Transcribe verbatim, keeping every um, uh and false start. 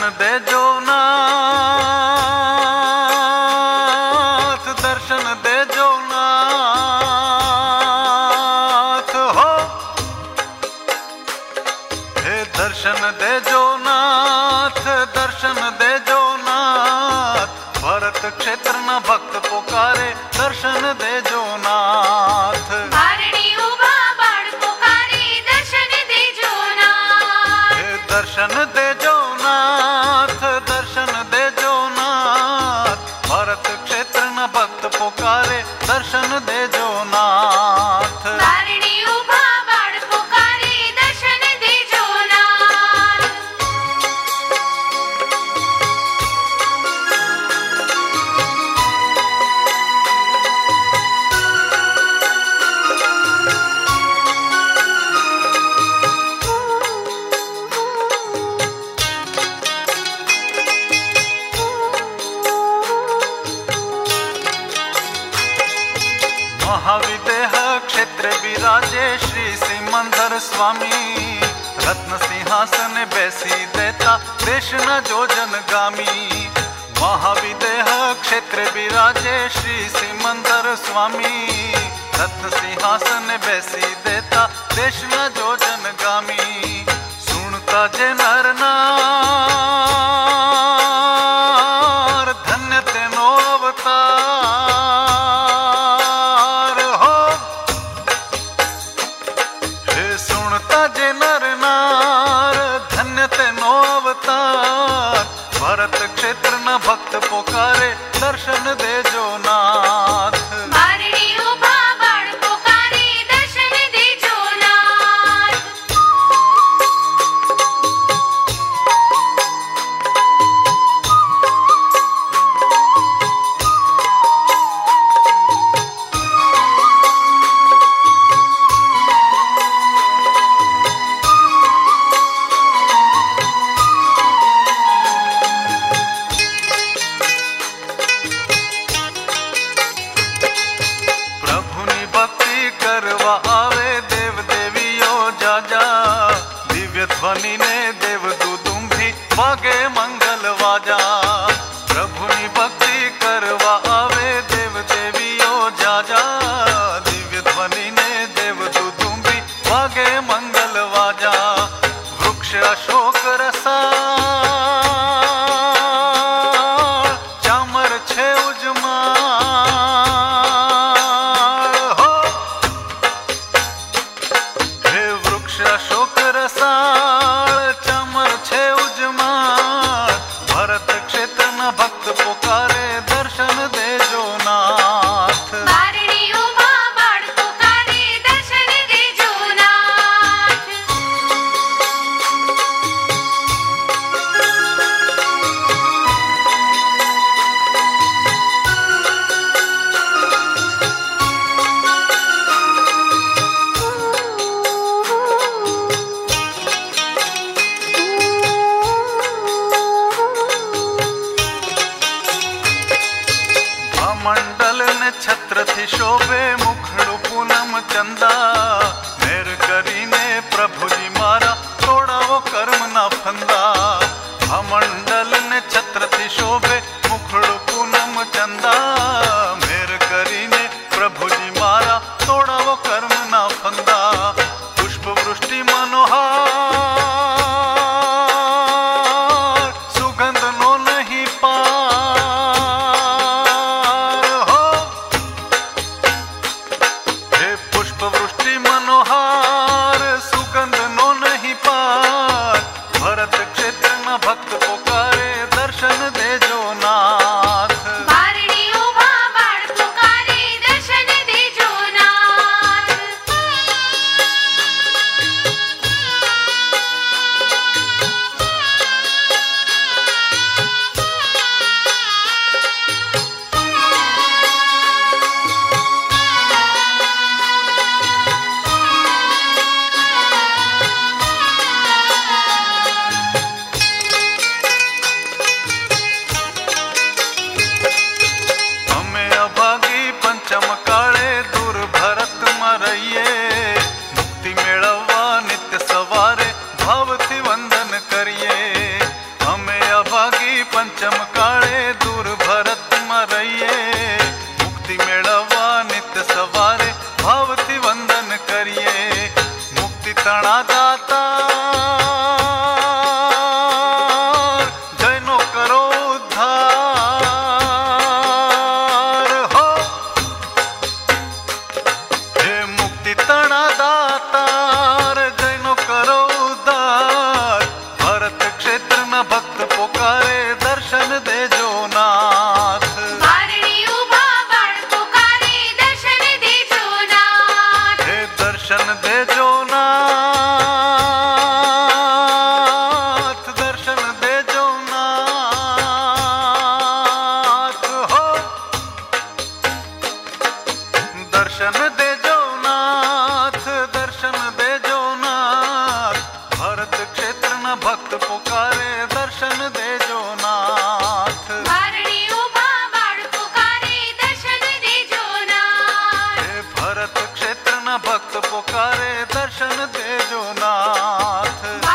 दे जो नाथ, दर्शन दे जो नाथ हो। हे दर्शन दे जो नाथ, दर्शन दे जो नाथ, भरत क्षेत्र न भक्त पुकारे, दर्शन दे जो नाथ। दर्शन दे जो नाथ, दर्शन दे जो नाथ, भरत क्षेत्र न भक्त पुकारे, दर्शन दे जो नाथ। महाविदेह क्षेत्र विराजे श्री सिमंदर स्वामी, रत्न सिंहासन बैसी देता देश न जोजन गामी। महाविदेह क्षेत्र विराजे श्री सिमंदर स्वामी, रत्न सिंहासन बैसी देता देश न जोजन गामी। सुनता जे नर नार, धन्य तेनो अवतार। सुनता जे नर नार, धन्य तेनो अवतार, भरत क्षेत्र न भक्त पुकारे, दर्शन दे जो नाथ। आवे देव देवियो जाजा, दिव्य ध्वनि ने देव दुदुम्भी वागे मंगल वाजा। प्रभुनि भक्ति करवा आवे देव देवियो जाजा, दिव्य ध्वनि ने देव दुदुम्भी वागे मंगल वाजा। वृक्ष अशोक रसा चामर छे उजमा, अशोक रसाल चमर छे उजमार, भरत क्षेत्र न भक्त पुकारे, दर्शन दे जो नाथ। मंडल ने छत्र थी शोभे, मुखड़ू पूनम चंदा, मेर करीने प्रभु जी मारा, तोड़ा वो कर्म ना फंदा। मंडल ने छत्र थी शोभे, मुखड़ू पूनम चंदा, मेर करीने प्रभु जी मारा, तोड़ा वो कर्म ना फंदा। पुष्प वृष्टि मनोहार, सुगंध नो नहीं पार। पुष्प वृष्टि मनोहार, सुगंध नो नहीं पार, भरत क्षेत्र न भक्त पुकारे, दर्शन दे जो नाथ। भरत क्षेत्र न भक्त पुकारे, दर्शन दे जो नाथ।